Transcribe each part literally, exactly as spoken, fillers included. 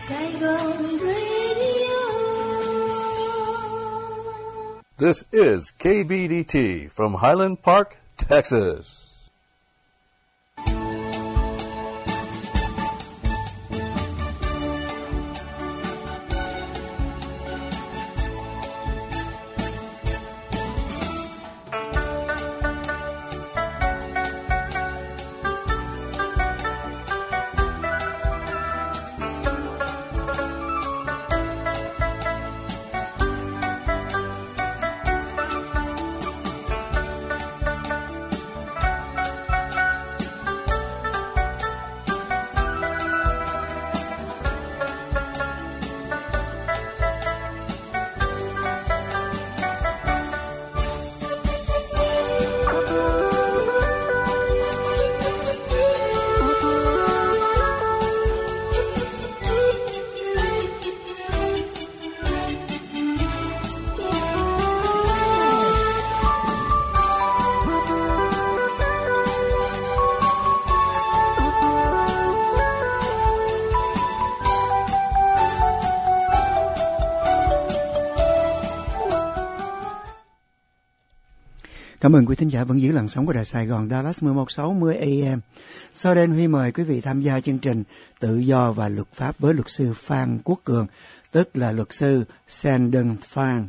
Sài Gòn Radio. This is K B D T from Highland Park, Texas. Cảm ơn quý thính giả vẫn giữ làn sóng của Đài Sài Gòn Dallas mười một sáu mươi A M. Sau đây Huy mời quý vị tham gia chương trình Tự do và luật pháp với luật sư Phan Quốc Cường, tức là luật sư Sandon Phan.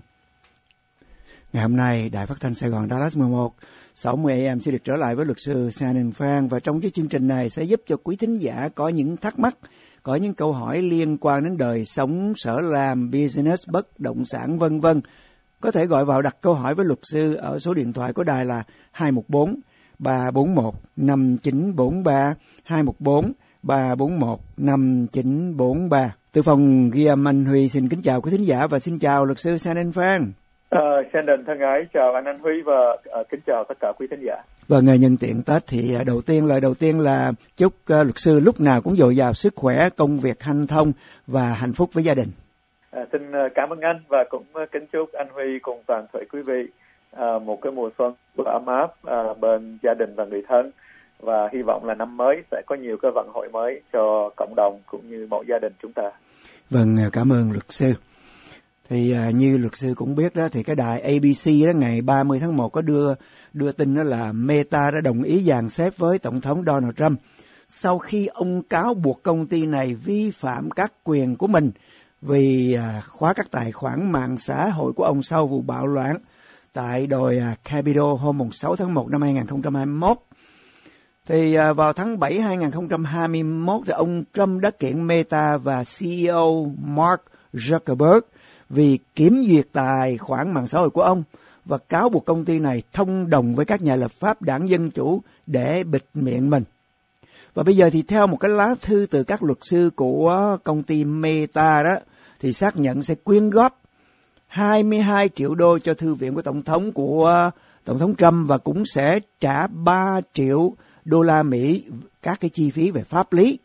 Ngày hôm nay, Đài Phát thanh Sài Gòn Dallas mười một sáu mươi A M sẽ được trở lại với luật sư Sandon Phan, và trong cái chương trình này sẽ giúp cho quý thính giả có những thắc mắc, có những câu hỏi liên quan đến đời sống, sở làm, business, bất động sản, vân vân. Có thể gọi vào đặt câu hỏi với luật sư ở số điện thoại của đài là hai một bốn ba bốn một năm chín bốn ba, hai một bốn ba bốn một năm chín bốn ba. Từ phòng ghi âm Anh Huy xin kính chào quý thính giả và xin chào luật sư Sandon Phan. Uh, Sandon thân ái, chào anh Anh Huy và uh, kính chào tất cả quý thính giả. Và ngày nhân tiện Tết thì đầu tiên lời đầu tiên là chúc uh, luật sư lúc nào cũng dồi dào sức khỏe, công việc hanh thông và hạnh phúc với gia đình. À, xin cảm ơn anh và cũng kính chúc anh Huy cùng toàn thể quý vị à, một cái mùa xuân ấm áp à, bên gia đình và người thân, và hy vọng là năm mới sẽ có nhiều cái vận hội mới cho cộng đồng cũng như mỗi gia đình chúng ta. Vâng, cảm ơn luật sư. Thì à, như luật sư cũng biết đó, thì cái đài A B C đó ngày ba mươi tháng một có đưa đưa tin đó là Meta đã đồng ý dàn xếp với Tổng thống Donald Trump sau khi ông cáo buộc công ty này vi phạm các quyền của mình vì à, khóa các tài khoản mạng xã hội của ông sau vụ bạo loạn tại đồi à, Capitol hôm sáu tháng một năm hai nghìn không trăm hai mươi mốt. Thì à, vào tháng bảy hai nghìn không trăm hai mươi mốt thì ông Trump đã kiện Meta và C E O Mark Zuckerberg vì kiểm duyệt tài khoản mạng xã hội của ông và cáo buộc công ty này thông đồng với các nhà lập pháp đảng Dân Chủ để bịt miệng mình. Và bây giờ thì theo một cái lá thư từ các luật sư của công ty Meta đó, thì xác nhận sẽ quyên góp hai mươi hai triệu đô cho thư viện của Tổng thống của Tổng thống Trump, và cũng sẽ trả ba triệu đô la Mỹ các cái chi phí về pháp lý.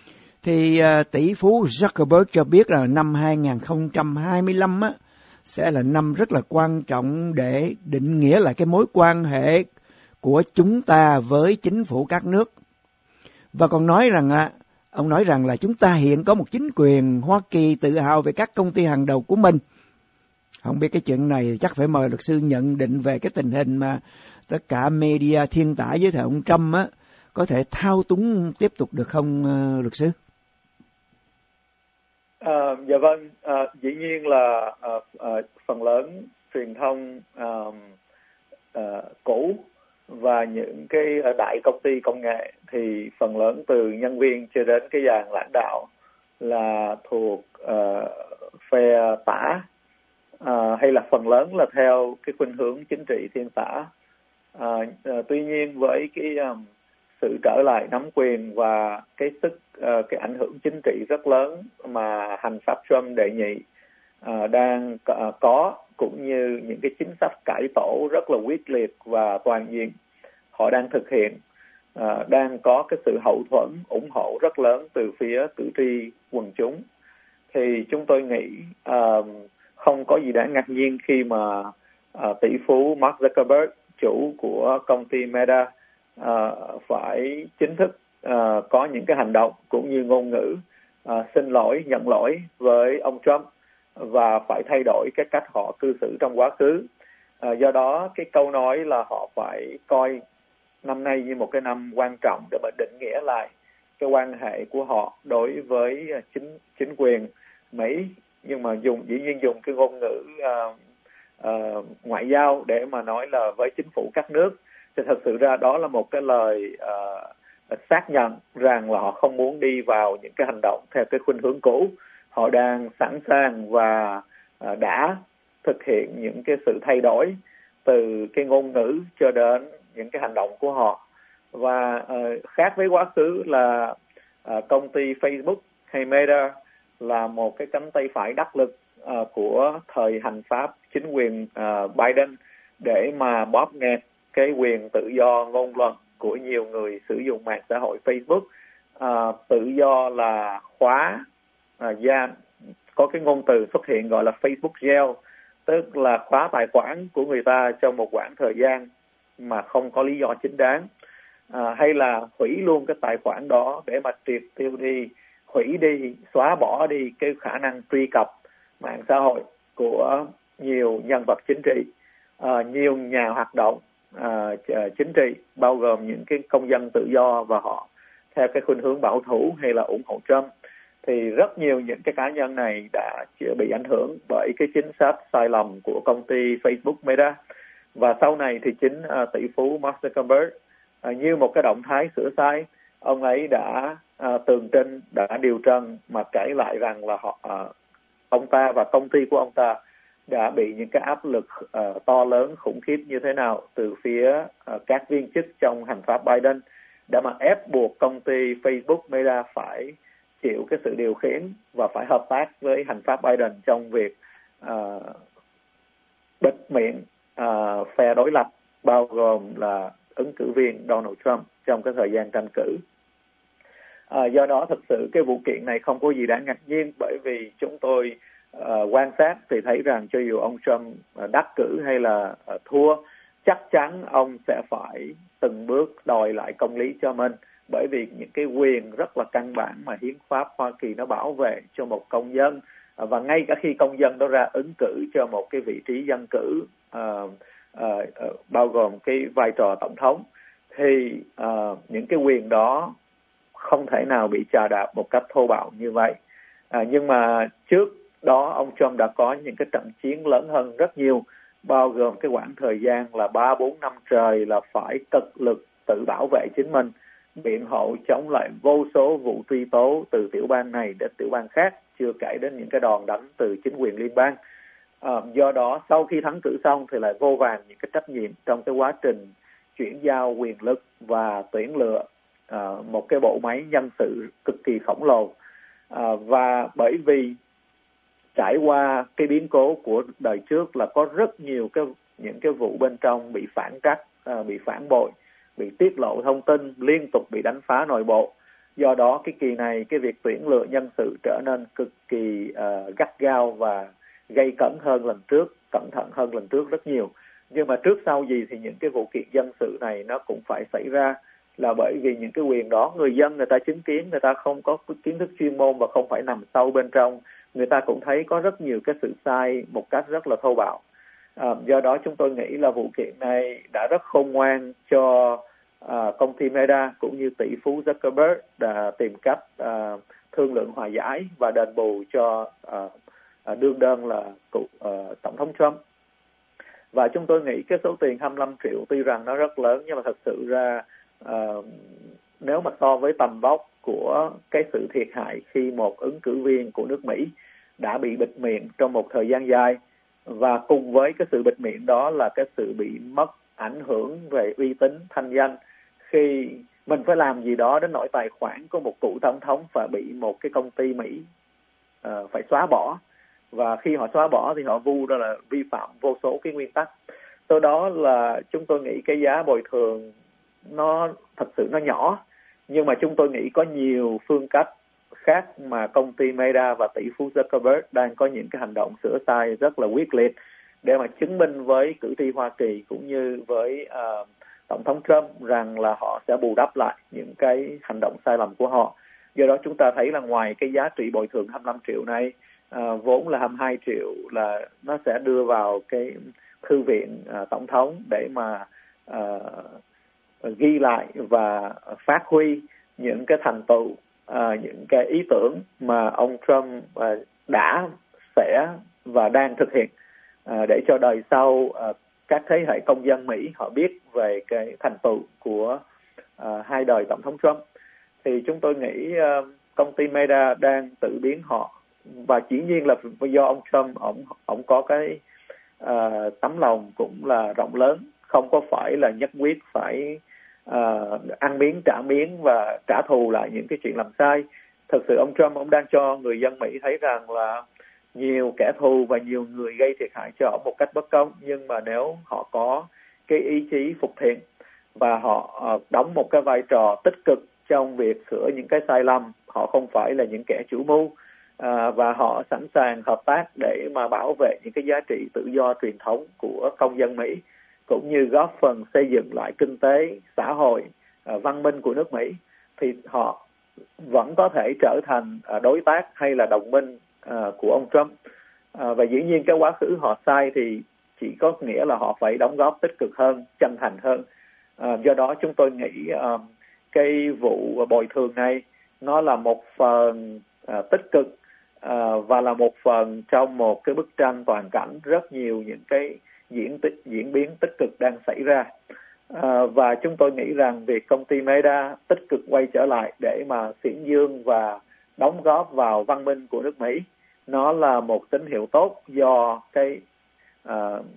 Thì uh, tỷ phú Zuckerberg cho biết là năm hai nghìn không trăm hai mươi lăm á, sẽ là năm rất là quan trọng để định nghĩa lại cái mối quan hệ của chúng ta với chính phủ các nước. Và còn nói rằng à, ông nói rằng là chúng ta hiện có một chính quyền Hoa Kỳ tự hào về các công ty hàng đầu của mình. Không biết cái chuyện này chắc phải mời luật sư nhận định về cái tình hình mà tất cả media thiên tả với thời ông Trump á, có thể thao túng tiếp tục được không uh, luật sư? À, dạ vâng, à, dĩ nhiên là à, à, phần lớn truyền thông à, à, cũ và những cái đại công ty công nghệ thì phần lớn từ nhân viên cho đến cái dàn lãnh đạo là thuộc uh, phe tả, uh, hay là phần lớn là theo cái khuynh hướng chính trị thiên tả. Uh, uh, tuy nhiên với cái um, sự trở lại nắm quyền và cái sức uh, cái ảnh hưởng chính trị rất lớn mà hành pháp Trump đệ nhị uh, đang uh, có, cũng như những cái chính sách cải tổ rất là quyết liệt và toàn diện họ đang thực hiện, uh, đang có cái sự hậu thuẫn ủng hộ rất lớn từ phía cử tri quần chúng, thì chúng tôi nghĩ uh, không có gì đáng ngạc nhiên khi mà uh, tỷ phú Mark Zuckerberg, chủ của công ty Meta, uh, phải chính thức uh, có những cái hành động cũng như ngôn ngữ uh, xin lỗi, nhận lỗi với ông Trump và phải thay đổi cái cách họ cư xử trong quá khứ. Uh, do đó cái câu nói là họ phải coi năm nay như một cái năm quan trọng để mà định nghĩa lại cái quan hệ của họ đối với chính chính quyền Mỹ, nhưng mà dùng dĩ nhiên dùng cái ngôn ngữ uh, uh, ngoại giao để mà nói là với chính phủ các nước, thì thật sự ra đó là một cái lời uh, xác nhận rằng là họ không muốn đi vào những cái hành động theo cái khuynh hướng cũ. Họ đang sẵn sàng và uh, đã thực hiện những cái sự thay đổi từ cái ngôn ngữ cho đến những cái hành động của họ. Và uh, khác với quá khứ là uh, công ty Facebook hay Meta là một cái cánh tay phải đắc lực uh, của thời hành pháp chính quyền uh, Biden để mà bóp nghẹt cái quyền tự do ngôn luận của nhiều người sử dụng mạng xã hội Facebook. Uh, tự do là khóa uh, gian, có cái ngôn từ xuất hiện gọi là Facebook jail, tức là khóa tài khoản của người ta trong một quãng thời gian mà không có lý do chính đáng, à, hay là hủy luôn cái tài khoản đó để mà triệt tiêu đi, hủy đi, xóa bỏ đi cái khả năng truy cập mạng xã hội của nhiều nhân vật chính trị, à, nhiều nhà hoạt động à, chính trị, bao gồm những cái công dân tự do và họ theo cái khuynh hướng bảo thủ hay là ủng hộ Trump. Thì rất nhiều những cái cá nhân này đã bị ảnh hưởng bởi cái chính sách sai lầm của công ty Facebook Meta. Và sau này thì chính uh, tỷ phú Mark Zuckerberg uh, như một cái động thái sửa sai, ông ấy đã uh, tường trình, đã điều trần mà kể lại rằng là họ, uh, ông ta và công ty của ông ta đã bị những cái áp lực uh, to lớn khủng khiếp như thế nào từ phía uh, các viên chức trong hành pháp Biden để mà ép buộc công ty Facebook Meta phải chịu cái sự điều khiển và phải hợp tác với hành pháp Biden trong việc uh, bịt miệng uh, phe đối lập, bao gồm là ứng cử viên Donald Trump trong cái thời gian tranh cử. Uh, do đó thực sự cái vụ kiện này không có gì đáng ngạc nhiên, bởi vì chúng tôi uh, quan sát thì thấy rằng cho dù ông Trump uh, đắc cử hay là uh, thua, chắc chắn ông sẽ phải từng bước đòi lại công lý cho mình, bởi vì những cái quyền rất là căn bản mà hiến pháp Hoa Kỳ nó bảo vệ cho một công dân, và ngay cả khi công dân đó ra ứng cử cho một cái vị trí dân cử uh, uh, uh, bao gồm cái vai trò tổng thống, thì uh, những cái quyền đó không thể nào bị chà đạp một cách thô bạo như vậy. Uh, nhưng mà trước đó ông Trump đã có những cái trận chiến lớn hơn rất nhiều, bao gồm cái quãng thời gian là ba bốn năm trời là phải cực lực tự bảo vệ chính mình, biện hộ chống lại vô số vụ truy tố từ tiểu bang này đến tiểu bang khác, chưa kể đến những cái đòn đánh từ chính quyền liên bang. À, do đó sau khi thắng cử xong thì lại vô vàn những cái trách nhiệm trong cái quá trình chuyển giao quyền lực và tuyển lựa à, một cái bộ máy nhân sự cực kỳ khổng lồ. À, và bởi vì trải qua cái biến cố của đời trước là có rất nhiều cái những cái vụ bên trong bị phản trắc, à, bị phản bội, bị tiết lộ thông tin, liên tục bị đánh phá nội bộ. Do đó cái kỳ này cái việc tuyển lựa nhân sự trở nên cực kỳ uh, gắt gao và gây cấn hơn lần trước, cẩn thận hơn lần trước rất nhiều. Nhưng mà trước sau gì thì những cái vụ kiện dân sự này nó cũng phải xảy ra, là bởi vì những cái quyền đó người dân người ta chứng kiến, người ta không có kiến thức chuyên môn và không phải nằm sâu bên trong, người ta cũng thấy có rất nhiều cái sự sai một cách rất là thô bạo. À, do đó chúng tôi nghĩ là vụ kiện này đã rất khôn ngoan cho à, công ty Meta cũng như tỷ phú Zuckerberg đã tìm cách à, thương lượng hòa giải và đền bù cho à, à, đương đơn là cựu à, tổng thống Trump. Và chúng tôi nghĩ cái số tiền hai mươi lăm triệu tuy rằng nó rất lớn, nhưng mà thật sự ra à, nếu mà so với tầm vóc của cái sự thiệt hại khi một ứng cử viên của nước Mỹ đã bị bịt miệng trong một thời gian dài, và cùng với cái sự bịt miệng đó là cái sự bị mất ảnh hưởng về uy tín, thanh danh, khi mình phải làm gì đó đến nỗi tài khoản của một cựu tổng thống phải bị một cái công ty Mỹ uh, phải xóa bỏ, và khi họ xóa bỏ thì họ vu ra là vi phạm vô số cái nguyên tắc. Sau đó là chúng tôi nghĩ cái giá bồi thường nó thật sự nó nhỏ, nhưng mà chúng tôi nghĩ có nhiều phương cách khác mà công ty Meta và tỷ phú Zuckerberg đang có những cái hành động sửa sai rất là quyết liệt để mà chứng minh với cử tri Hoa Kỳ cũng như với uh, Tổng thống Trump rằng là họ sẽ bù đắp lại những cái hành động sai lầm của họ. Do đó chúng ta thấy là ngoài cái giá trị bồi thường hai mươi lăm triệu này, à, vốn là hai mươi hai triệu là nó sẽ đưa vào cái thư viện à, tổng thống để mà à, ghi lại và phát huy những cái thành tựu, à, những cái ý tưởng mà ông Trump à, đã, sẽ và đang thực hiện, à, để cho đời sau à, các thế hệ công dân Mỹ họ biết về cái thành tựu của à, hai đời tổng thống Trump. Thì chúng tôi nghĩ à, công ty Meta đang tự biến họ, và dĩ nhiên là do ông Trump ông ông có cái à, tấm lòng cũng là rộng lớn, không có phải là nhất quyết phải à, ăn miếng trả miếng và trả thù lại những cái chuyện làm sai. Thực sự ông Trump ông đang cho người dân Mỹ thấy rằng là nhiều kẻ thù và nhiều người gây thiệt hại cho ông một cách bất công, nhưng mà nếu họ có cái ý chí phục thiện và họ uh, đóng một cái vai trò tích cực trong việc sửa những cái sai lầm, họ không phải là những kẻ chủ mưu, uh, và họ sẵn sàng hợp tác để mà bảo vệ những cái giá trị tự do truyền thống của công dân Mỹ, cũng như góp phần xây dựng lại kinh tế, xã hội, uh, văn minh của nước Mỹ, thì họ vẫn có thể trở thành uh, đối tác hay là đồng minh uh, của ông Trump. Uh, và dĩ nhiên cái quá khứ họ sai thì chỉ có nghĩa là họ phải đóng góp tích cực hơn, chân thành hơn. Uh, do đó chúng tôi nghĩ uh, cái vụ bồi thường này nó là một phần uh, tích cực uh, và là một phần trong một cái bức tranh toàn cảnh rất nhiều những cái diễn tích, diễn biến tích cực đang xảy ra. Uh, và chúng tôi nghĩ rằng việc công ty Meta tích cực quay trở lại để mà xiển dương và đóng góp vào văn minh của nước Mỹ, nó là một tín hiệu tốt do cái uh,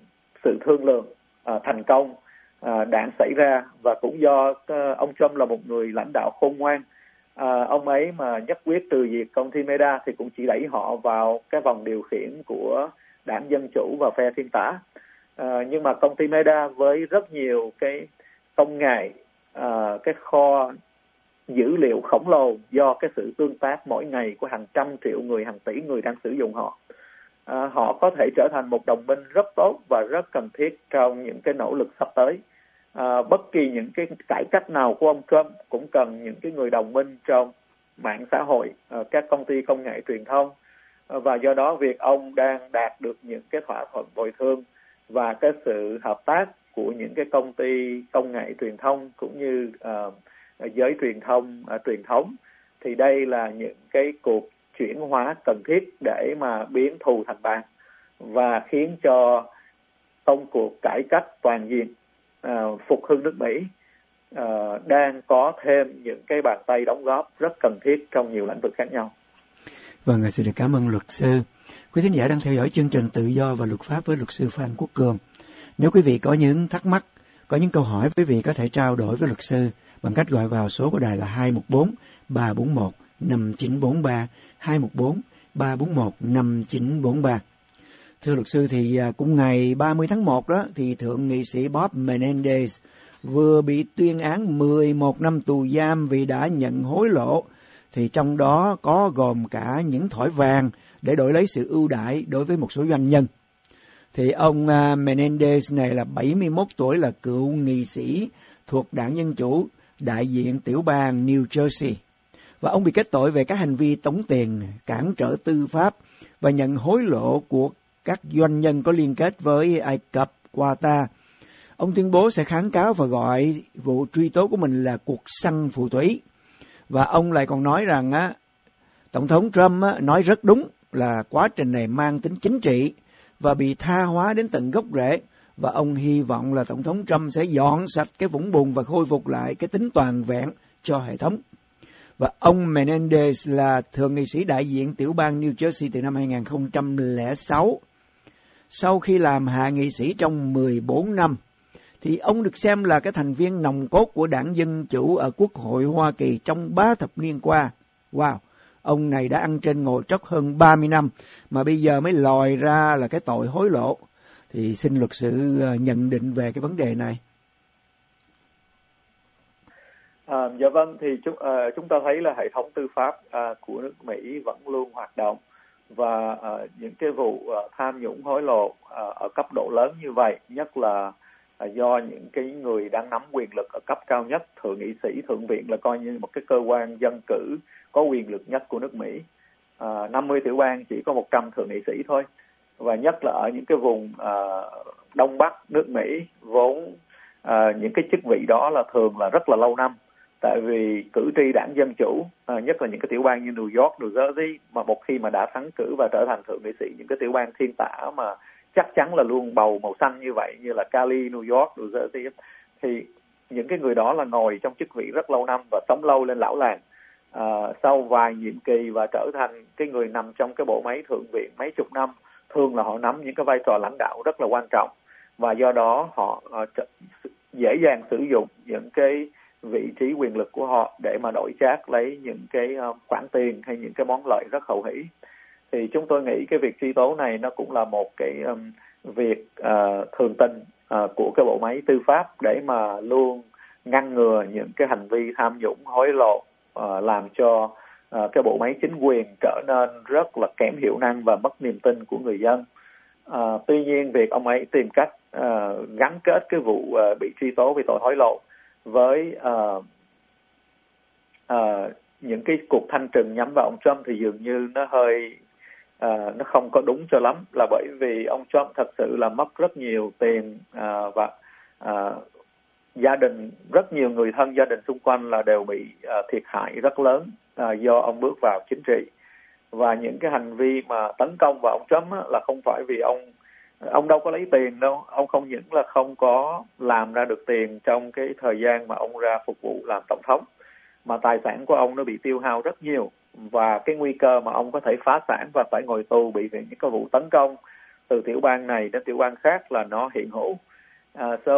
sự thương lượng uh, thành công uh, đang xảy ra, và cũng do uh, ông Trump là một người lãnh đạo khôn ngoan. Uh, ông ấy mà nhất quyết từ diệt công ty Meta thì cũng chỉ đẩy họ vào cái vòng điều khiển của đảng Dân Chủ và phe thiên tả. Uh, nhưng mà công ty Meta với rất nhiều cái công nghệ, uh, cái kho dữ liệu khổng lồ do cái sự tương tác mỗi ngày của hàng trăm triệu người, hàng tỷ người đang sử dụng họ, à, họ có thể trở thành một đồng minh rất tốt và rất cần thiết trong những cái nỗ lực sắp tới. À, bất kỳ những cái cải cách nào của ông Trump cũng cần những cái người đồng minh trong mạng xã hội, à, các công ty công nghệ truyền thông, à, và do đó việc ông đang đạt được những cái thỏa thuận bồi thường và cái sự hợp tác của những cái công ty công nghệ truyền thông cũng như uh, giới truyền thông uh, truyền thống, thì đây là những cái cuộc chuyển hóa cần thiết để mà biến thù thành bạn và khiến cho công cuộc cải cách toàn diện, uh, phục hưng nước Mỹ uh, đang có thêm những cái bàn tay đóng góp rất cần thiết trong nhiều lĩnh vực khác nhau. Vâng, xin được cảm ơn luật sư. Quý thính giả đang theo dõi chương trình Tự do và Luật pháp với luật sư Phan Quốc Cường. Nếu quý vị có những thắc mắc, có những câu hỏi, quý vị có thể trao đổi với luật sư bằng cách gọi vào số của đài là hai một bốn ba bốn một năm chín bốn ba, hai một bốn ba bốn một năm chín bốn ba. Thưa luật sư, thì cũng ngày ba mươi tháng một đó, thì Thượng nghị sĩ Bob Menendez vừa bị tuyên án mười một năm tù giam vì đã nhận hối lộ, thì trong đó có gồm cả những thỏi vàng để đổi lấy sự ưu đãi đối với một số doanh nhân. Thì ông Menendez này là bảy mươi mốt tuổi, là cựu nghị sĩ thuộc Đảng Dân Chủ, đại diện tiểu bang New Jersey. Và ông bị kết tội về các hành vi tống tiền, cản trở tư pháp và nhận hối lộ của các doanh nhân có liên kết với Ai Cập, Qatar. Ông tuyên bố sẽ kháng cáo và gọi vụ truy tố của mình là cuộc săn phù thủy. Và ông lại còn nói rằng á, Tổng thống Trump á, nói rất đúng là quá trình này mang tính chính trị và bị tha hóa đến tận gốc rễ. Và ông hy vọng là Tổng thống Trump sẽ dọn sạch cái vũng bùn và khôi phục lại cái tính toàn vẹn cho hệ thống. Và ông Menendez là thượng nghị sĩ đại diện tiểu bang New Jersey từ năm hai nghìn không trăm lẻ sáu. Sau khi làm hạ nghị sĩ trong mười bốn năm, thì ông được xem là cái thành viên nòng cốt của Đảng Dân Chủ ở Quốc hội Hoa Kỳ trong ba thập niên qua. Wow! Ông này đã ăn trên ngồi trót hơn ba mươi năm, mà bây giờ mới lòi ra là cái tội hối lộ. Thì xin luật sư nhận định về cái vấn đề này. À, dạ vâng, thì chúng, à, chúng ta thấy là hệ thống tư pháp à, của nước Mỹ vẫn luôn hoạt động, và à, những cái vụ à, tham nhũng hối lộ à, ở cấp độ lớn như vậy, nhất là à, do những cái người đang nắm quyền lực ở cấp cao nhất, thượng nghị sĩ, thượng viện là coi như một cái cơ quan dân cử có quyền lực nhất của nước Mỹ. À, năm mươi tiểu bang chỉ có một trăm thượng nghị sĩ thôi, và nhất là ở những cái vùng à, Đông Bắc nước Mỹ, vốn à, những cái chức vị đó là thường là rất là lâu năm, tại vì cử tri đảng Dân Chủ, à, nhất là những cái tiểu bang như New York, New Jersey, mà một khi mà đã thắng cử và trở thành thượng nghị sĩ, những cái tiểu bang thiên tả mà chắc chắn là luôn bầu màu xanh như vậy, như là Cali, New York, New Jersey, thì những cái người đó là ngồi trong chức vị rất lâu năm và sống lâu lên lão làng. À, sau vài nhiệm kỳ và trở thành cái người nằm trong cái bộ máy thượng viện mấy chục năm, thường là họ nắm những cái vai trò lãnh đạo rất là quan trọng, và do đó họ uh, dễ dàng sử dụng những cái vị trí quyền lực của họ để mà đổi trác lấy những cái uh, khoản tiền hay những cái món lợi rất hậu hĩ. Thì chúng tôi nghĩ cái việc truy tố này nó cũng là một cái um, việc uh, thường tình uh, của cái bộ máy tư pháp để mà luôn ngăn ngừa những cái hành vi tham nhũng, hối lộ, uh, làm cho uh, cái bộ máy chính quyền trở nên rất là kém hiệu năng và mất niềm tin của người dân. Uh, tuy nhiên việc ông ấy tìm cách uh, gắn kết cái vụ uh, bị truy tố vì tội hối lộ với uh, uh, những cái cuộc thanh trừng nhắm vào ông Trump thì dường như nó hơi uh, nó không có đúng cho lắm, là bởi vì ông Trump thật sự là mất rất nhiều tiền uh, và uh, gia đình, rất nhiều người thân gia đình xung quanh là đều bị uh, thiệt hại rất lớn uh, do ông bước vào chính trị. Và những cái hành vi mà tấn công vào ông Trump á, là không phải vì ông ông đâu có lấy tiền đâu, ông không những là không có làm ra được tiền trong cái thời gian mà ông ra phục vụ làm tổng thống, mà tài sản của ông nó bị tiêu hao rất nhiều, và cái nguy cơ mà ông có thể phá sản và phải ngồi tù bị những cái vụ tấn công từ tiểu bang này đến tiểu bang khác là nó hiện hữu. Uh, so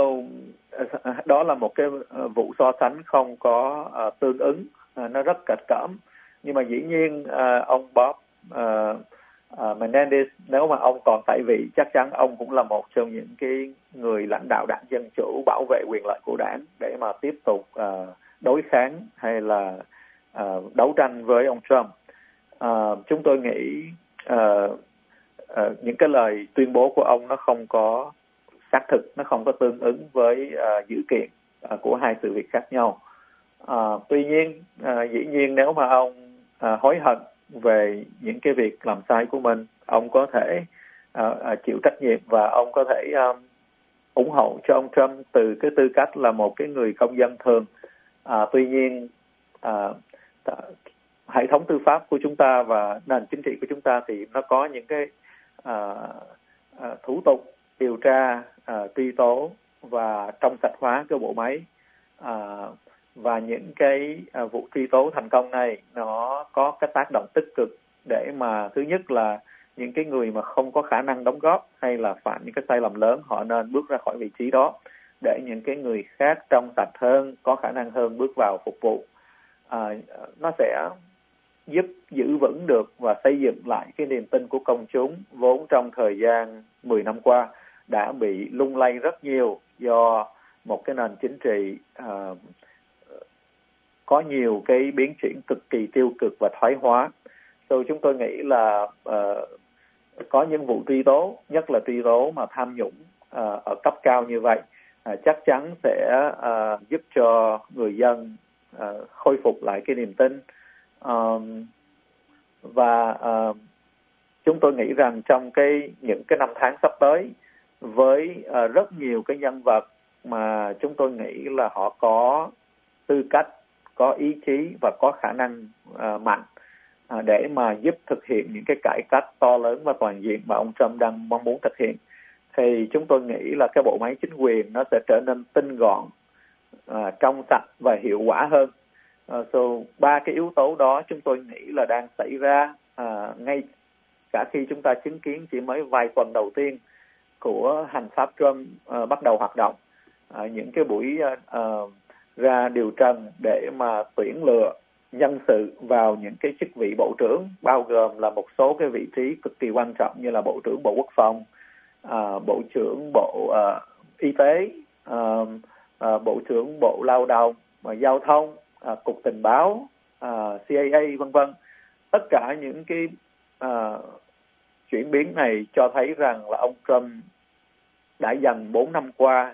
uh, đó là một cái uh, vụ so sánh không có uh, tương ứng, uh, nó rất cạch cỡm. Nhưng mà dĩ nhiên uh, ông Bob uh, uh, Menendez, nếu mà ông còn tại vị, chắc chắn ông cũng là một trong những cái người lãnh đạo đảng Dân Chủ bảo vệ quyền lợi của đảng để mà tiếp tục uh, đối kháng hay là uh, đấu tranh với ông Trump. Uh, chúng tôi nghĩ uh, uh, những cái lời tuyên bố của ông nó không có xác thực, nó không có tương ứng với uh, dữ kiện uh, của hai sự việc khác nhau. Uh, tuy nhiên, uh, dĩ nhiên nếu mà ông uh, hối hận về những cái việc làm sai của mình, ông có thể uh, uh, chịu trách nhiệm và ông có thể um, ủng hộ cho ông Trump từ cái tư cách là một cái người công dân thường. Uh, tuy nhiên, uh, t- hệ thống tư pháp của chúng ta và nền chính trị của chúng ta thì nó có những cái uh, uh, thủ tục điều tra, uh, truy tố và trong sạch hóa cái bộ máy. Uh, và những cái uh, vụ truy tố thành công này nó có cái tác động tích cực để mà thứ nhất là những cái người mà không có khả năng đóng góp hay là phạm những cái sai lầm lớn họ nên bước ra khỏi vị trí đó, để những cái người khác trong sạch hơn, có khả năng hơn bước vào phục vụ. À, nó sẽ giúp giữ vững được và xây dựng lại cái niềm tin của công chúng vốn trong thời gian mười năm qua đã bị lung lay rất nhiều do một cái nền chính trị uh, có nhiều cái biến chuyển cực kỳ tiêu cực và thoái hóa. So, chúng tôi nghĩ là uh, có những vụ truy tố, nhất là truy tố mà tham nhũng uh, ở cấp cao như vậy, uh, chắc chắn sẽ uh, giúp cho người dân uh, khôi phục lại cái niềm tin. Um, và uh, chúng tôi nghĩ rằng trong cái những cái năm tháng sắp tới, với uh, rất nhiều cái nhân vật mà chúng tôi nghĩ là họ có tư cách, có ý chí và có khả năng uh, mạnh uh, để mà giúp thực hiện những cái cải cách to lớn và toàn diện mà ông Trump đang mong muốn thực hiện, thì chúng tôi nghĩ là cái bộ máy chính quyền nó sẽ trở nên tinh gọn, uh, trong sạch và hiệu quả hơn. Uh, so ba cái yếu tố đó chúng tôi nghĩ là đang xảy ra uh, ngay cả khi chúng ta chứng kiến chỉ mới vài tuần đầu tiên của hành pháp Trump uh, bắt đầu hoạt động. Uh, những cái buổi uh, uh, ra điều trần để mà tuyển lựa nhân sự vào những cái chức vị bộ trưởng, bao gồm là một số cái vị trí cực kỳ quan trọng như là Bộ trưởng Bộ Quốc phòng, uh, Bộ trưởng Bộ uh, Y tế, uh, uh, Bộ trưởng Bộ Lao động, uh, Giao thông, uh, Cục Tình báo, uh, C I A, vân vân. Tất cả những cái uh, chuyển biến này cho thấy rằng là ông Trump đã dành bốn năm qua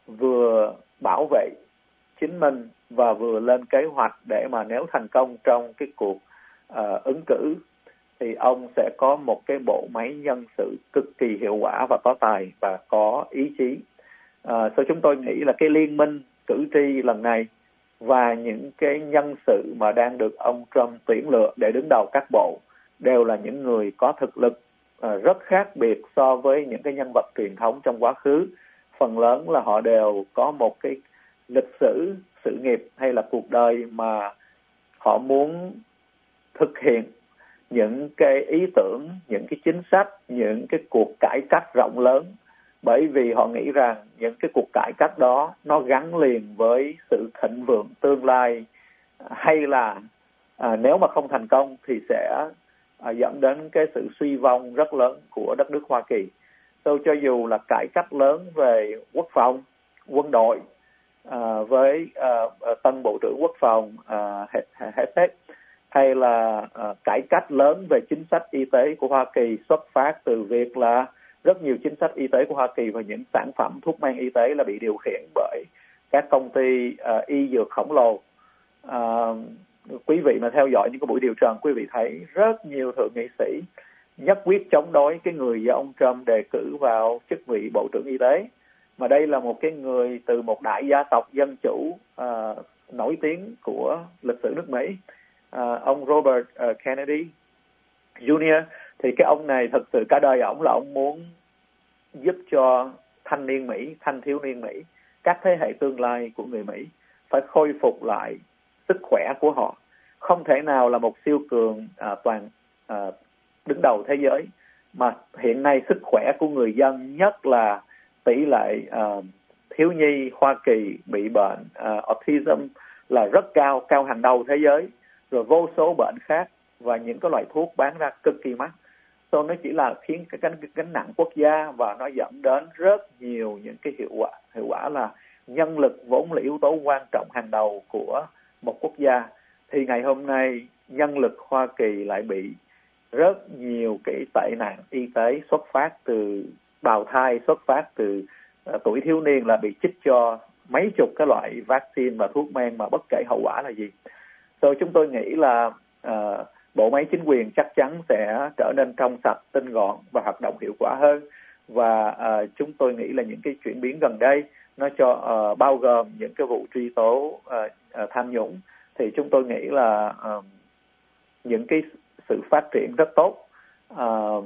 vừa bảo vệ chính mình và vừa lên kế hoạch để mà nếu thành công trong cái cuộc uh, ứng cử thì ông sẽ có một cái bộ máy nhân sự cực kỳ hiệu quả và có tài và có ý chí. Uh, so chúng tôi nghĩ là cái liên minh cử tri lần này và những cái nhân sự mà đang được ông Trump tuyển lựa để đứng đầu các bộ đều là những người có thực lực uh, rất khác biệt so với những cái nhân vật truyền thống trong quá khứ. Phần lớn là họ đều có một cái lịch sử sự nghiệp hay là cuộc đời mà họ muốn thực hiện những cái ý tưởng, những cái chính sách, những cái cuộc cải cách rộng lớn, bởi vì họ nghĩ rằng những cái cuộc cải cách đó nó gắn liền với sự thịnh vượng tương lai, hay là à, nếu mà không thành công thì sẽ à, dẫn đến cái sự suy vong rất lớn của đất nước Hoa Kỳ. So, cho dù là cải cách lớn về quốc phòng, quân đội à, với à, tân Bộ trưởng Quốc phòng à, Hegseth, hay là à, cải cách lớn về chính sách y tế của Hoa Kỳ xuất phát từ việc là rất nhiều chính sách y tế của Hoa Kỳ và những sản phẩm thuốc men y tế là bị điều khiển bởi các công ty à, y dược khổng lồ. À, quý vị mà theo dõi những cái buổi điều trần, quý vị thấy rất nhiều thượng nghị sĩ nhất quyết chống đối cái người do ông Trump đề cử vào chức vị Bộ trưởng Y tế. Mà đây là một cái người từ một đại gia tộc dân chủ à, nổi tiếng của lịch sử nước Mỹ, à, ông Robert uh, Kennedy Junior Thì cái ông này thật sự cả đời ổng là ông muốn giúp cho thanh niên Mỹ, thanh thiếu niên Mỹ, các thế hệ tương lai của người Mỹ phải khôi phục lại sức khỏe của họ. Không thể nào là một siêu cường à, toàn à, đứng đầu thế giới mà hiện nay sức khỏe của người dân, nhất là tỷ lệ uh, thiếu nhi Hoa Kỳ bị bệnh uh, autism là rất cao, cao hàng đầu thế giới, rồi vô số bệnh khác và những cái loại thuốc bán ra cực kỳ mắc. So nó chỉ là khiến cái gánh, gánh nặng quốc gia và nó dẫn đến rất nhiều những cái hiệu quả. Hiệu quả là nhân lực vốn là yếu tố quan trọng hàng đầu của một quốc gia. Thì ngày hôm nay nhân lực Hoa Kỳ lại bị rất nhiều cái tệ nạn y tế xuất phát từ bào thai, xuất phát từ uh, tuổi thiếu niên là bị chích cho mấy chục cái loại vaccine và thuốc men mà bất kể hậu quả là gì. So chúng tôi nghĩ là uh, bộ máy chính quyền chắc chắn sẽ trở nên trong sạch, tinh gọn và hoạt động hiệu quả hơn. Và uh, chúng tôi nghĩ là những cái chuyển biến gần đây nó cho uh, bao gồm những cái vụ truy tố uh, uh, tham nhũng, thì chúng tôi nghĩ là uh, những cái sự phát triển rất tốt, uh,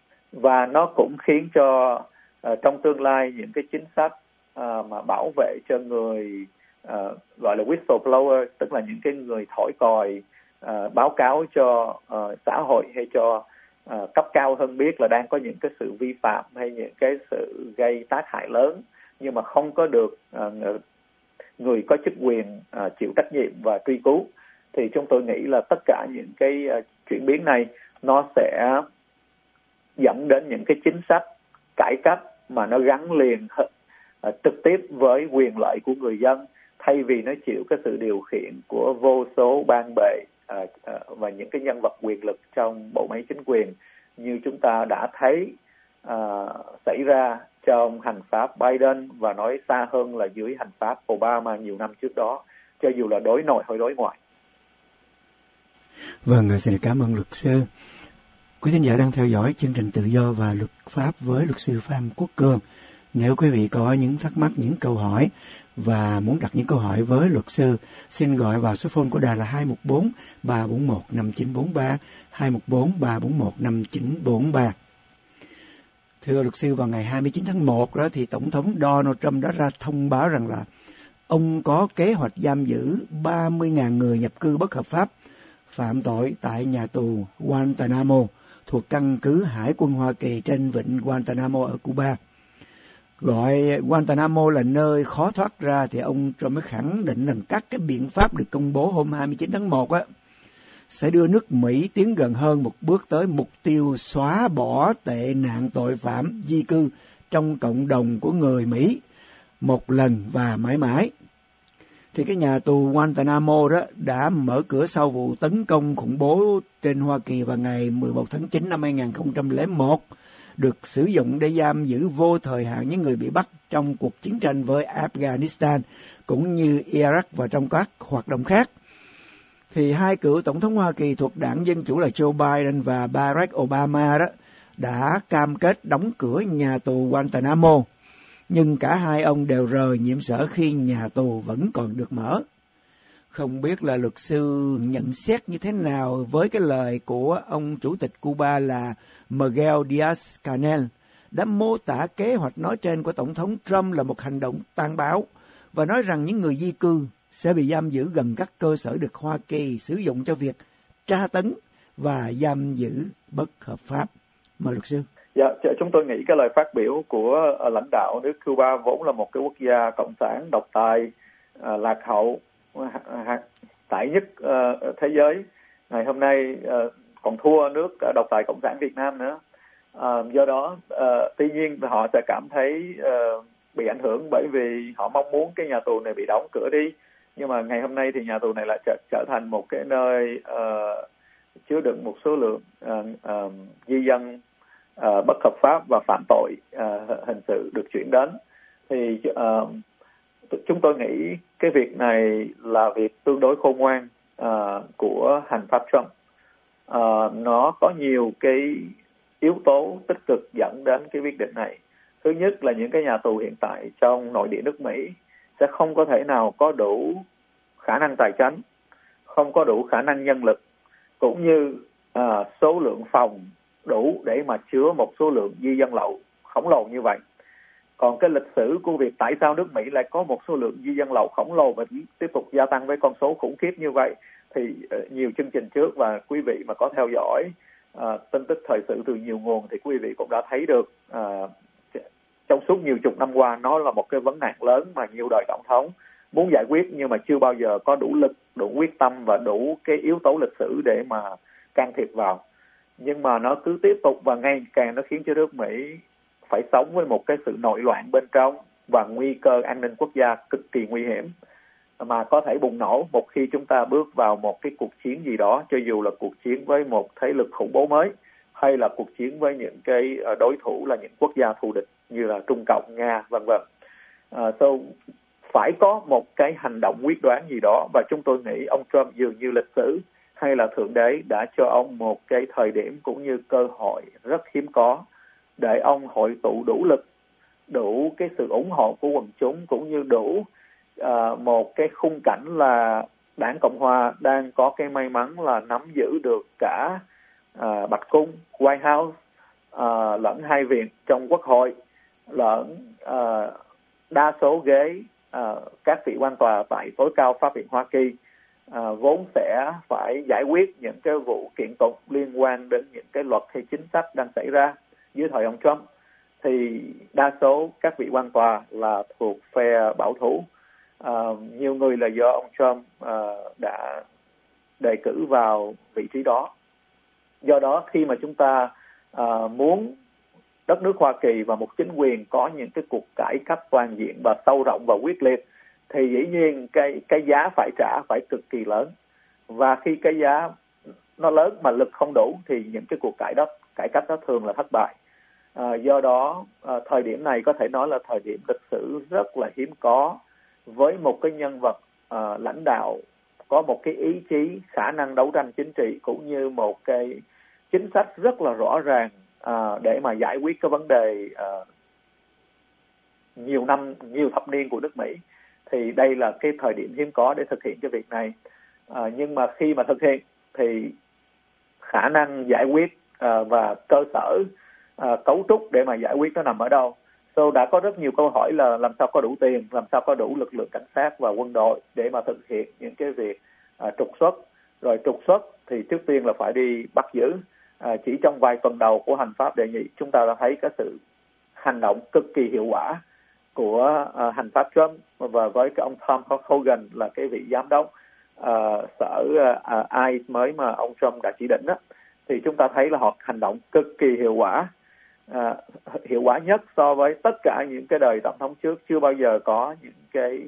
và nó cũng khiến cho uh, trong tương lai những cái chính sách uh, mà bảo vệ cho người uh, gọi là whistleblower, tức là những cái người thổi còi uh, báo cáo cho uh, xã hội hay cho uh, cấp cao hơn biết là đang có những cái sự vi phạm hay những cái sự gây tác hại lớn, nhưng mà không có được uh, người có chức quyền uh, chịu trách nhiệm và truy cứu. Thì chúng tôi nghĩ là tất cả những cái uh, chuyển biến này nó sẽ dẫn đến những cái chính sách cải cách mà nó gắn liền uh, trực tiếp với quyền lợi của người dân, thay vì nó chịu cái sự điều khiển của vô số ban bệ uh, uh, và những cái nhân vật quyền lực trong bộ máy chính quyền như chúng ta đã thấy uh, xảy ra trong hành pháp Biden, và nói xa hơn là dưới hành pháp Obama nhiều năm trước đó, cho dù là đối nội hay đối ngoại. Vâng, xin cảm ơn luật sư. Quý thính giả đang theo dõi chương trình Tự do và Luật pháp với luật sư Phan Quốc Cường. Nếu quý vị có những thắc mắc, những câu hỏi và muốn đặt những câu hỏi với luật sư, xin gọi vào số phone của đài là hai một bốn ba bốn một năm chín bốn ba, hai một bốn ba bốn một năm chín bốn ba. Thưa luật sư, vào ngày hai mươi chín tháng một đó thì Tổng thống Donald Trump đã ra thông báo rằng là ông có kế hoạch giam giữ ba mươi nghìn người nhập cư bất hợp pháp phạm tội tại nhà tù Guantanamo thuộc căn cứ Hải quân Hoa Kỳ trên vịnh Guantanamo ở Cuba. Gọi Guantanamo là nơi khó thoát ra thì ông Trump mới khẳng định rằng các cái biện pháp được công bố hôm hai mươi chín tháng một á sẽ đưa nước Mỹ tiến gần hơn một bước tới mục tiêu xóa bỏ tệ nạn tội phạm di cư trong cộng đồng của người Mỹ một lần và mãi mãi. thì cái nhà tù Guantanamo đó đã mở cửa sau vụ tấn công khủng bố trên Hoa Kỳ vào ngày mười một tháng chín năm hai nghìn không trăm lẻ một, được sử dụng để giam giữ vô thời hạn những người bị bắt trong cuộc chiến tranh với Afghanistan cũng như Iraq và trong các hoạt động khác. Thì hai cựu tổng thống Hoa Kỳ thuộc đảng Dân Chủ là Joe Biden và Barack Obama đó đã cam kết đóng cửa nhà tù Guantanamo, nhưng cả hai ông đều rời nhiệm sở khi nhà tù vẫn còn được mở. Không biết là luật sư nhận xét như thế nào với cái lời của ông chủ tịch Cuba là Miguel Díaz-Canel đã mô tả kế hoạch nói trên của Tổng thống Trump là một hành động tàn bạo và nói rằng những người di cư sẽ bị giam giữ gần các cơ sở được Hoa Kỳ sử dụng cho việc tra tấn và giam giữ bất hợp pháp. Mời luật sư. Dạ, chúng tôi nghĩ cái lời phát biểu của lãnh đạo nước Cuba vốn là một cái quốc gia cộng sản độc tài, lạc hậu, tệ nhất thế giới, ngày hôm nay còn thua nước độc tài cộng sản Việt Nam nữa. Do đó, tuy nhiên họ sẽ cảm thấy bị ảnh hưởng bởi vì họ mong muốn cái nhà tù này bị đóng cửa đi. Nhưng mà ngày hôm nay thì nhà tù này lại trở, trở thành một cái nơi uh, chứa đựng một số lượng uh, uh, di dân uh, bất hợp pháp và phạm tội uh, hình sự được chuyển đến. Thì uh, chúng tôi nghĩ cái việc này là việc tương đối khôn ngoan uh, của hành pháp Trump. Uh, nó có nhiều cái yếu tố tích cực dẫn đến cái quyết định này. Thứ nhất là những cái nhà tù hiện tại trong nội địa nước Mỹ sẽ không có thể nào có đủ khả năng tài chính, không có đủ khả năng nhân lực, cũng như uh, số lượng phòng đủ để mà chứa một số lượng di dân lậu khổng lồ như vậy. Còn cái lịch sử của việc tại sao nước Mỹ lại có một số lượng di dân lậu khổng lồ và tiếp tục gia tăng với con số khủng khiếp như vậy, thì uh, nhiều chương trình trước và quý vị mà có theo dõi uh, tin tức thời sự từ nhiều nguồn thì quý vị cũng đã thấy được uh, trong suốt nhiều chục năm qua nó là một cái vấn nạn lớn mà nhiều đời tổng thống muốn giải quyết nhưng mà chưa bao giờ có đủ lực, đủ quyết tâm và đủ cái yếu tố lịch sử để mà can thiệp vào. Nhưng mà nó cứ tiếp tục và ngày càng nó khiến cho nước Mỹ phải sống với một cái sự nội loạn bên trong và nguy cơ an ninh quốc gia cực kỳ nguy hiểm mà có thể bùng nổ một khi chúng ta bước vào một cái cuộc chiến gì đó, cho dù là cuộc chiến với một thế lực khủng bố mới hay là cuộc chiến với những cái đối thủ là những quốc gia thù địch như là Trung Cộng, Nga, vân vân. Uh, so, phải có một cái hành động quyết đoán gì đó, và chúng tôi nghĩ ông Trump dường như lịch sử hay là Thượng Đế đã cho ông một cái thời điểm cũng như cơ hội rất hiếm có để ông hội tụ đủ lực, đủ cái sự ủng hộ của quần chúng, cũng như đủ uh, một cái khung cảnh là Đảng Cộng Hòa đang có cái may mắn là nắm giữ được cả uh, Bạch Cung, White House, uh, lẫn hai viện trong Quốc hội, lẫn uh, đa số ghế uh, các vị quan tòa tại tối cao pháp viện Hoa Kỳ, uh, vốn sẽ phải giải quyết những cái vụ kiện tụng liên quan đến những cái luật hay chính sách đang xảy ra dưới thời ông Trump. Thì đa số các vị quan tòa là thuộc phe bảo thủ. Uh, nhiều người là do ông Trump uh, đã đề cử vào vị trí đó. Do đó khi mà chúng ta uh, muốn đất nước Hoa Kỳ và một chính quyền có những cái cuộc cải cách toàn diện và sâu rộng và quyết liệt, thì dĩ nhiên cái cái giá phải trả phải cực kỳ lớn. Và khi cái giá nó lớn mà lực không đủ thì những cái cuộc cải đất cải cách đó thường là thất bại. À, do đó à, thời điểm này có thể nói là thời điểm lịch sử rất là hiếm có với một cái nhân vật à, lãnh đạo có một cái ý chí, khả năng đấu tranh chính trị cũng như một cái chính sách rất là rõ ràng à, để mà giải quyết cái vấn đề à, nhiều năm, nhiều thập niên của nước Mỹ. Thì đây là cái thời điểm hiếm có để thực hiện cái việc này. À, nhưng mà khi mà thực hiện thì khả năng giải quyết à, và cơ sở à, cấu trúc để mà giải quyết nó nằm ở đâu. So đã có rất nhiều câu hỏi là làm sao có đủ tiền, làm sao có đủ lực lượng cảnh sát và quân đội để mà thực hiện những cái việc à, trục xuất. Rồi trục xuất thì trước tiên là phải đi bắt giữ. À, chỉ trong vài tuần đầu của hành pháp đề nghị, chúng ta đã thấy cái sự hành động cực kỳ hiệu quả của uh, hành pháp Trump, và với cái ông Tom Hogan là cái vị giám đốc uh, sở uh, I C E mới mà ông Trump đã chỉ định đó, thì chúng ta thấy là họ hành động cực kỳ hiệu quả, uh, hiệu quả nhất so với tất cả những cái đời tổng thống trước. Chưa bao giờ có những cái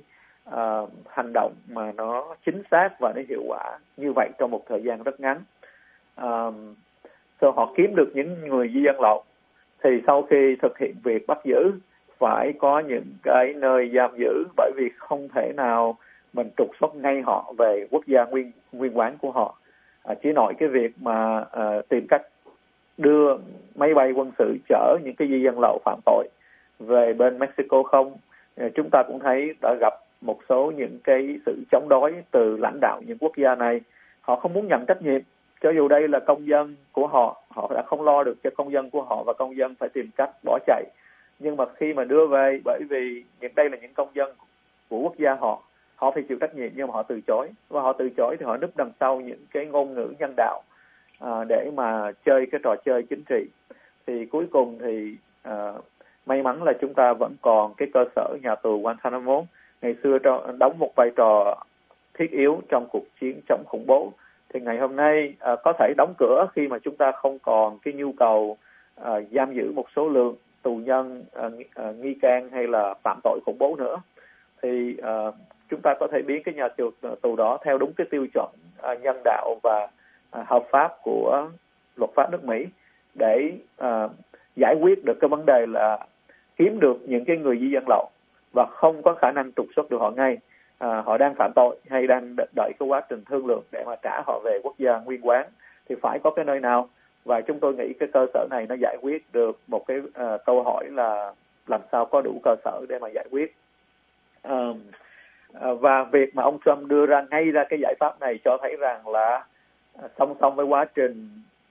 uh, hành động mà nó chính xác và nó hiệu quả như vậy trong một thời gian rất ngắn. Uh, so họ kiếm được những người di dân lậu, thì sau khi thực hiện việc bắt giữ phải có những cái nơi giam giữ, bởi vì không thể nào mình trục xuất ngay họ về quốc gia nguyên nguyên quán của họ. À, chỉ nói cái việc mà à, tìm cách đưa máy bay quân sự chở những cái di dân lậu phạm tội về bên Mexico không, à, chúng ta cũng thấy đã gặp một số những cái sự chống đối từ lãnh đạo những quốc gia này. Họ không muốn nhận trách nhiệm, cho dù đây là công dân của họ, họ đã không lo được cho công dân của họ và công dân phải tìm cách bỏ chạy. Nhưng mà khi mà đưa về, bởi vì những đây là những công dân của quốc gia họ, họ phải chịu trách nhiệm, nhưng mà họ từ chối. Và họ từ chối thì họ núp đằng sau những cái ngôn ngữ nhân đạo à, để mà chơi cái trò chơi chính trị. Thì cuối cùng thì à, may mắn là chúng ta vẫn còn cái cơ sở nhà tù Guantanamo, ngày xưa đóng một vai trò thiết yếu trong cuộc chiến chống khủng bố. Thì ngày hôm nay à, có thể đóng cửa khi mà chúng ta không còn cái nhu cầu à, giam giữ một số lượng tù nhân à, à, nghi can hay là phạm tội khủng bố nữa. Thì à, chúng ta có thể biến cái nhà tù, tù đó theo đúng cái tiêu chuẩn à, nhân đạo và à, hợp pháp của luật pháp nước Mỹ, để à, giải quyết được cái vấn đề là kiếm được những cái người di dân lậu và không có khả năng trục xuất được họ ngay. À, họ đang phạm tội hay đang đợi cái quá trình thương lượng để mà trả họ về quốc gia nguyên quán, thì phải có cái nơi nào. Và chúng tôi nghĩ cái cơ sở này nó giải quyết được một cái uh, câu hỏi là làm sao có đủ cơ sở để mà giải quyết. Uh, uh, và việc mà ông Trump đưa ra ngay ra cái giải pháp này cho thấy rằng là uh, song song với quá trình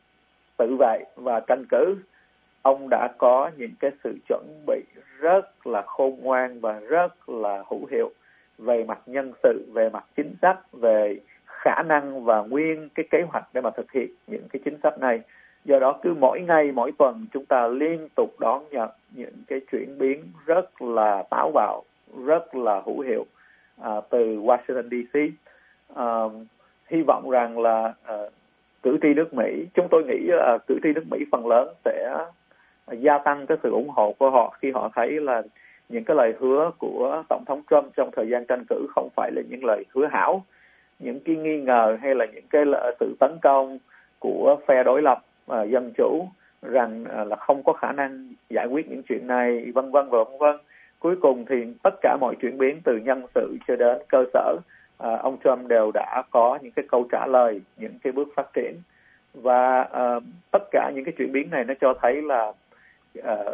tự vệ và tranh cử, ông đã có những cái sự chuẩn bị rất là khôn ngoan và rất là hữu hiệu về mặt nhân sự, về mặt chính sách, về khả năng và nguyên cái kế hoạch để mà thực hiện những cái chính sách này. Do đó cứ mỗi ngày, mỗi tuần chúng ta liên tục đón nhận những cái chuyển biến rất là táo bạo, rất là hữu hiệu à, từ Washington đê xê. À, hy vọng rằng là à, cử tri nước Mỹ, chúng tôi nghĩ là cử tri nước Mỹ phần lớn sẽ gia tăng cái sự ủng hộ của họ khi họ thấy là những cái lời hứa của Tổng thống Trump trong thời gian tranh cử không phải là những lời hứa hão, những cái nghi ngờ hay là những cái sự tấn công của phe đối lập uh, dân chủ rằng uh, là không có khả năng giải quyết những chuyện này, vân vân và vân vân. Cuối cùng thì tất cả mọi chuyển biến từ nhân sự cho đến cơ sở, uh, ông Trump đều đã có những cái câu trả lời, những cái bước phát triển. Và uh, tất cả những cái chuyển biến này nó cho thấy là uh,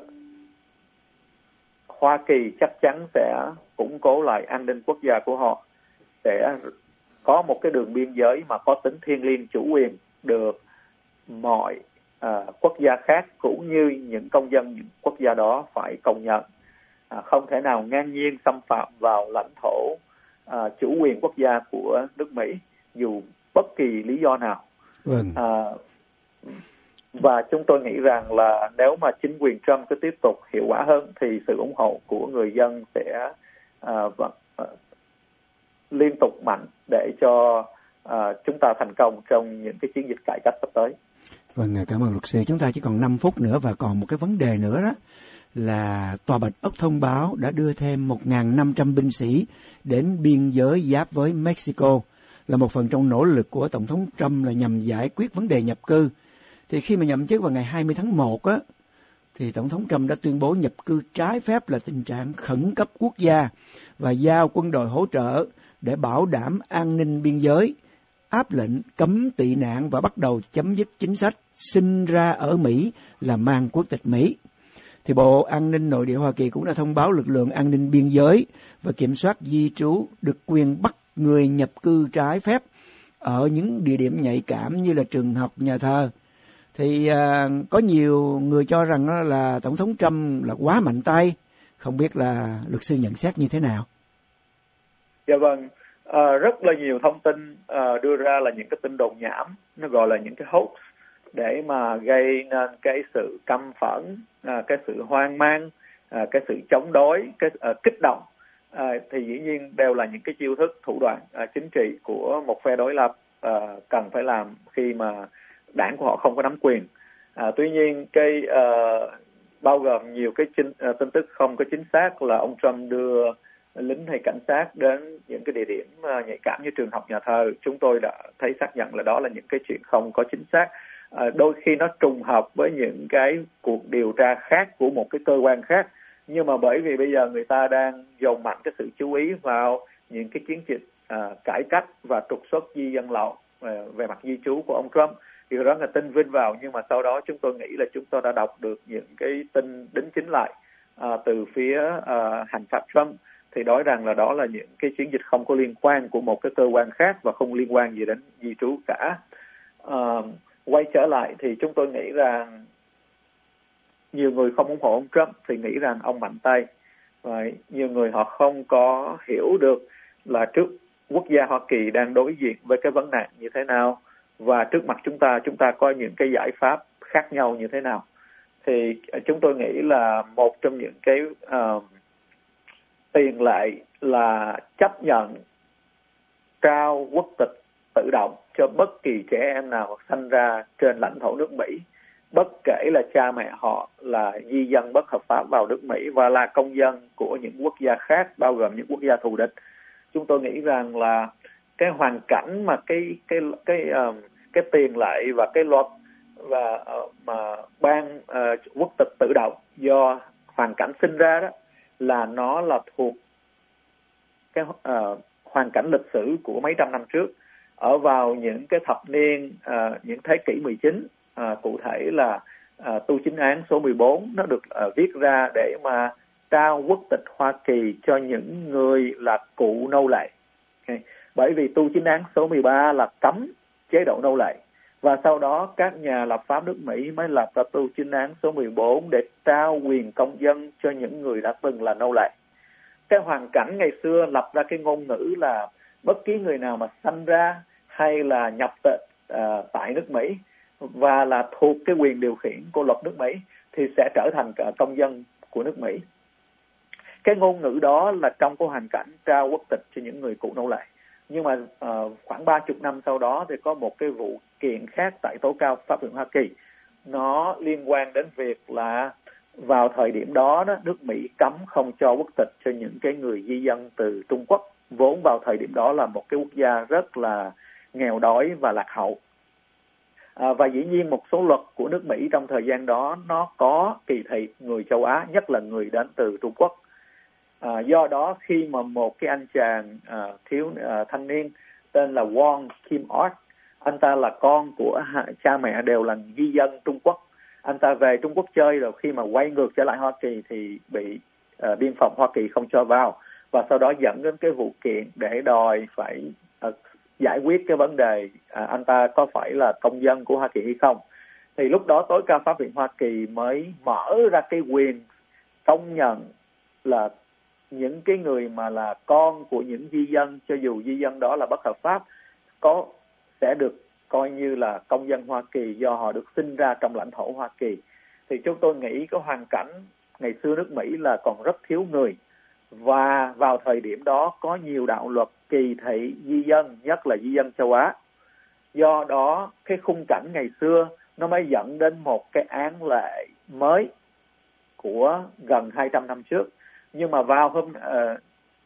Hoa Kỳ chắc chắn sẽ củng cố lại an ninh quốc gia của họ, sẽ có một cái đường biên giới mà có tính thiêng liêng chủ quyền được mọi à, quốc gia khác cũng như những công dân những quốc gia đó phải công nhận. À, không thể nào ngang nhiên xâm phạm vào lãnh thổ à, chủ quyền quốc gia của nước Mỹ dù bất kỳ lý do nào. Vâng. À, Và chúng tôi nghĩ rằng là nếu mà chính quyền Trump cứ tiếp tục hiệu quả hơn thì sự ủng hộ của người dân sẽ uh, uh, liên tục mạnh để cho uh, chúng ta thành công trong những cái chiến dịch cải cách sắp tới. Vâng, cảm ơn luật sư. Chúng ta chỉ còn năm phút nữa và còn một cái vấn đề nữa đó là Tòa Bạch Ốc thông báo đã đưa thêm một nghìn năm trăm binh sĩ đến biên giới giáp với Mexico, là một phần trong nỗ lực của Tổng thống Trump là nhằm giải quyết vấn đề nhập cư. Thì khi mà nhậm chức vào ngày hai mươi tháng một á, thì Tổng thống Trump đã tuyên bố nhập cư trái phép là tình trạng khẩn cấp quốc gia và giao quân đội hỗ trợ để bảo đảm an ninh biên giới, áp lệnh cấm tị nạn và bắt đầu chấm dứt chính sách sinh ra ở Mỹ là mang quốc tịch Mỹ. Thì Bộ An ninh Nội địa Hoa Kỳ cũng đã thông báo lực lượng an ninh biên giới và kiểm soát di trú được quyền bắt người nhập cư trái phép ở những địa điểm nhạy cảm như là trường học, nhà thờ. Thì à, có nhiều người cho rằng đó là Tổng thống Trump là quá mạnh tay. Không biết là luật sư nhận xét như thế nào? Dạ vâng, à, rất là nhiều thông tin à, đưa ra là những cái tin đồn nhảm, nó gọi là những cái hoax, để mà gây nên cái sự căm phẫn, à, cái sự hoang mang, à, cái sự chống đối, cái à, kích động. À, thì dĩ nhiên đều là những cái chiêu thức thủ đoạn à, chính trị của một phe đối lập à, cần phải làm khi mà đảng của họ không có nắm quyền. À, tuy nhiên cái uh, bao gồm nhiều cái chính, uh, tin tức không có chính xác là ông Trump đưa lính hay cảnh sát đến những cái địa điểm nhạy cảm như trường học, nhà thờ, chúng tôi đã thấy xác nhận là đó là những cái chuyện không có chính xác. À, đôi khi nó trùng hợp với những cái cuộc điều tra khác của một cái cơ quan khác, nhưng mà bởi vì bây giờ người ta đang dồn mạnh cái sự chú ý vào những cái chiến dịch à, cải cách và trục xuất di dân lậu à, về mặt di trú của ông Trump, điều đó là tin vinh vào. Nhưng mà sau đó chúng tôi nghĩ là chúng tôi đã đọc được những cái tin đính chính lại à, từ phía à, hành phạt Trump, thì nói rằng là đó là những cái chiến dịch không có liên quan của một cái cơ quan khác và không liên quan gì đến di trú cả. À, quay trở lại thì chúng tôi nghĩ rằng nhiều người không ủng hộ ông Trump thì nghĩ rằng ông mạnh tay. Rồi, nhiều người họ không có hiểu được là trước quốc gia Hoa Kỳ đang đối diện với cái vấn nạn như thế nào, và trước mặt chúng ta, chúng ta có những cái giải pháp khác nhau như thế nào. Thì chúng tôi nghĩ là một trong những cái uh, tiền lệ là chấp nhận trao quốc tịch tự động cho bất kỳ trẻ em nào sinh ra trên lãnh thổ nước Mỹ, bất kể là cha mẹ họ là di dân bất hợp pháp vào nước Mỹ và là công dân của những quốc gia khác, bao gồm những quốc gia thù địch. Chúng tôi nghĩ rằng là cái hoàn cảnh mà cái cái cái um, cái tiền lệ và cái luật và uh, mà ban uh, quốc tịch tự động do hoàn cảnh sinh ra đó là nó là thuộc cái uh, hoàn cảnh lịch sử của mấy trăm năm trước, ở vào những cái thập niên uh, những thế kỷ mười chín. À, cụ thể là à, tu chính án số mười bốn nó được à, viết ra để mà trao quốc tịch Hoa Kỳ cho những người là cụ nô lệ. Okay. Bởi vì tu chính án số mười ba là cấm chế độ nô lệ, và sau đó các nhà lập pháp nước Mỹ mới lập ra tu chính án số mười bốn để trao quyền công dân cho những người đã từng là nô lệ. Cái hoàn cảnh ngày xưa lập ra cái ngôn ngữ là bất kỳ người nào mà sanh ra hay là nhập tịch à, tại nước Mỹ và là thuộc cái quyền điều khiển của luật nước Mỹ thì sẽ trở thành công dân của nước Mỹ. Cái ngôn ngữ đó là trong cái hoàn cảnh trao quốc tịch cho những người cụ nô lệ. Nhưng mà uh, khoảng ba chục năm sau đó thì có một cái vụ kiện khác tại tố cao pháp viện Hoa Kỳ. Nó liên quan đến việc là vào thời điểm đó, đó nước Mỹ cấm không cho quốc tịch cho những cái người di dân từ Trung Quốc, vốn vào thời điểm đó là một cái quốc gia rất là nghèo đói và lạc hậu. À, và dĩ nhiên một số luật của nước Mỹ trong thời gian đó nó có kỳ thị người châu Á, nhất là người đến từ Trung Quốc. À, do đó khi mà một cái anh chàng à, thiếu à, thanh niên tên là Wong Kim Art, anh ta là con của cha mẹ đều là di dân Trung Quốc. Anh ta về Trung Quốc chơi rồi khi mà quay ngược trở lại Hoa Kỳ thì bị à, biên phòng Hoa Kỳ không cho vào, và sau đó dẫn đến cái vụ kiện để đòi phải à, giải quyết cái vấn đề à, anh ta có phải là công dân của Hoa Kỳ hay không. Thì lúc đó tối cao pháp viện Hoa Kỳ mới mở ra cái quyền công nhận là những cái người mà là con của những di dân, cho dù di dân đó là bất hợp pháp, có sẽ được coi như là công dân Hoa Kỳ do họ được sinh ra trong lãnh thổ Hoa Kỳ. Thì chúng tôi nghĩ cái hoàn cảnh ngày xưa nước Mỹ là còn rất thiếu người, và vào thời điểm đó có nhiều đạo luật kỳ thị di dân, nhất là di dân châu Á. Do đó cái khung cảnh ngày xưa nó mới dẫn đến một cái án lệ mới của gần hai trăm năm trước. Nhưng mà vào hôm uh,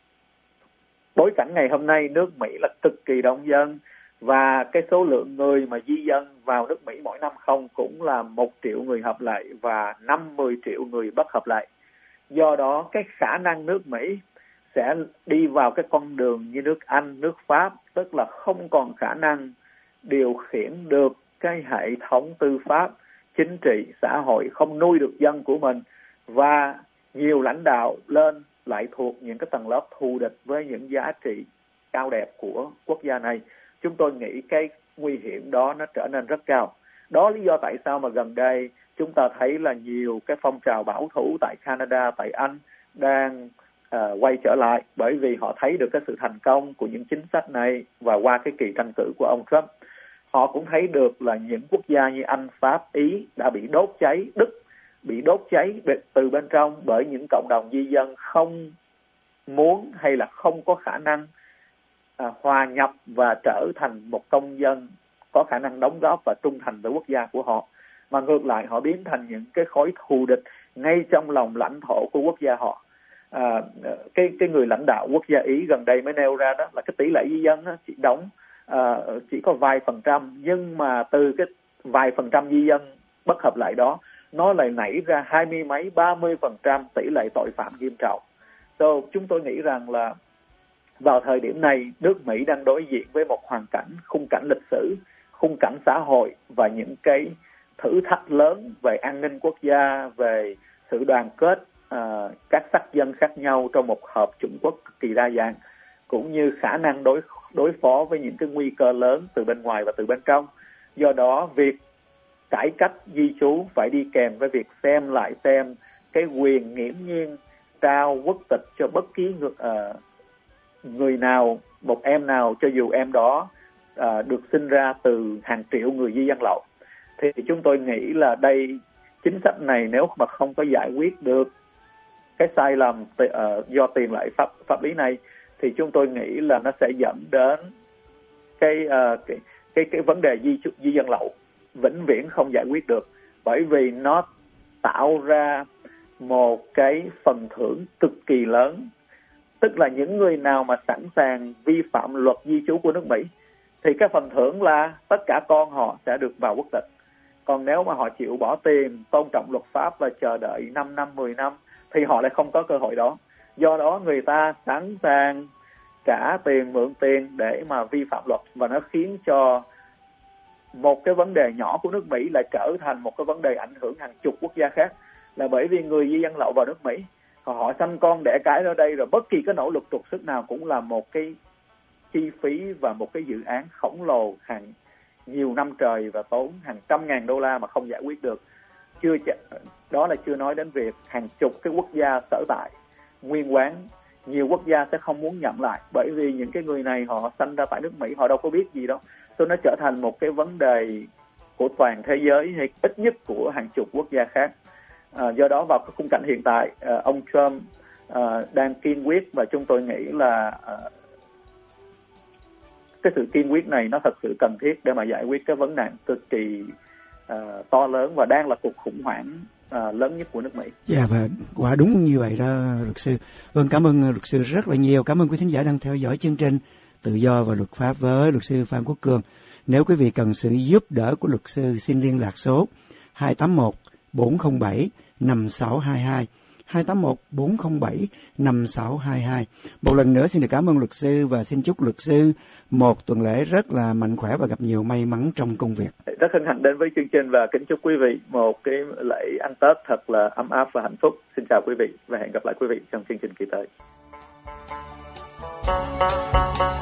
bối cảnh ngày hôm nay, nước Mỹ là cực kỳ đông dân, và cái số lượng người mà di dân vào nước Mỹ mỗi năm không cũng là một triệu người hợp lệ và năm mươi triệu người bất hợp lệ. Do đó cái khả năng nước Mỹ sẽ đi vào cái con đường như nước Anh, nước Pháp, tức là không còn khả năng điều khiển được cái hệ thống tư pháp, chính trị, xã hội, không nuôi được dân của mình, và nhiều lãnh đạo lên lại thuộc những cái tầng lớp thù địch với những giá trị cao đẹp của quốc gia này. Chúng tôi nghĩ cái nguy hiểm đó nó trở nên rất cao. Đó lý do tại sao mà gần đây chúng ta thấy là nhiều cái phong trào bảo thủ tại Canada, tại Anh đang uh, quay trở lại, bởi vì họ thấy được cái sự thành công của những chính sách này, và qua cái kỳ tranh cử của ông Trump, họ cũng thấy được là những quốc gia như Anh, Pháp, Ý đã bị đốt cháy, Đức bị đốt cháy từ bên trong bởi những cộng đồng di dân không muốn hay là không có khả năng à, hòa nhập và trở thành một công dân có khả năng đóng góp và trung thành với quốc gia của họ, mà ngược lại họ biến thành những cái khối thù địch ngay trong lòng lãnh thổ của quốc gia họ. à, cái cái người lãnh đạo quốc gia Ý gần đây mới nêu ra, đó là cái tỷ lệ di dân á, chỉ đóng à, chỉ có vài phần trăm, nhưng mà từ cái vài phần trăm di dân bất hợp lệ đó, nó lại nảy ra hai mươi mấy, ba mươi phần trăm tỷ lệ tội phạm nghiêm trọng. So, chúng tôi nghĩ rằng là vào thời điểm này, nước Mỹ đang đối diện với một hoàn cảnh, khung cảnh lịch sử, khung cảnh xã hội và những cái thử thách lớn về an ninh quốc gia, về sự đoàn kết uh, các sắc dân khác nhau trong một hợp chủng quốc cực kỳ đa dạng, cũng như khả năng đối đối phó với những cái nguy cơ lớn từ bên ngoài và từ bên trong. Do đó, việc cải cách di trú phải đi kèm với việc xem lại xem cái quyền nghiễm nhiên trao quốc tịch cho bất kỳ người, uh, người nào, một em nào, cho dù em đó uh, được sinh ra từ hàng triệu người di dân lậu. Thì chúng tôi nghĩ là đây, chính sách này nếu mà không có giải quyết được cái sai lầm uh, do tiền lệ pháp pháp lý này, thì chúng tôi nghĩ là nó sẽ dẫn đến cái uh, cái cái cái vấn đề di di dân lậu vĩnh viễn không giải quyết được, bởi vì nó tạo ra một cái phần thưởng cực kỳ lớn. Tức là những người nào mà sẵn sàng vi phạm luật di trú của nước Mỹ thì cái phần thưởng là tất cả con họ sẽ được vào quốc tịch. Còn nếu mà họ chịu bỏ tiền, tôn trọng luật pháp và chờ đợi năm năm, mười năm thì họ lại không có cơ hội đó. Do đó người ta sẵn sàng trả tiền, mượn tiền để mà vi phạm luật, và nó khiến cho một cái vấn đề nhỏ của nước Mỹ lại trở thành một cái vấn đề ảnh hưởng hàng chục quốc gia khác, là bởi vì người di dân lậu vào nước Mỹ, họ sanh con đẻ cái ở đây, rồi bất kỳ cái nỗ lực trục xuất nào cũng là một cái chi phí và một cái dự án khổng lồ hàng nhiều năm trời và tốn hàng trăm ngàn đô la mà không giải quyết được. Chưa đó là chưa nói đến việc hàng chục cái quốc gia sở tại nguyên quán, nhiều quốc gia sẽ không muốn nhận lại, bởi vì những cái người này họ sanh ra tại nước Mỹ, họ đâu có biết gì đâu. Cho nó trở thành một cái vấn đề của toàn thế giới, hay ít nhất của hàng chục quốc gia khác. À, do đó vào cái khung cảnh hiện tại, à, ông Trump à, đang kiên quyết, và chúng tôi nghĩ là à, cái sự kiên quyết này nó thật sự cần thiết để mà giải quyết cái vấn nạn cực kỳ uh, to lớn và đang là cuộc khủng hoảng uh, lớn nhất của nước Mỹ. Dạ, và quả đúng như vậy đó luật sư. Vâng, cảm ơn luật sư rất là nhiều. Cảm ơn quý thính giả đang theo dõi chương trình Tự do và Luật pháp với luật sư Phan Quốc Cường. Nếu quý vị cần sự giúp đỡ của luật sư, xin liên lạc số hai tám một bốn không bảy năm sáu hai hai, hai tám một bốn không bảy năm sáu hai hai. Một lần nữa xin được cảm ơn luật sư và xin chúc luật sư một tuần lễ rất là mạnh khỏe và gặp nhiều may mắn trong công việc. Rất hân hạnh đến với chương trình và kính chúc quý vị một cái lễ ăn Tết thật là ấm áp và hạnh phúc. Xin chào quý vị và hẹn gặp lại quý vị trong chương trình kỳ tới.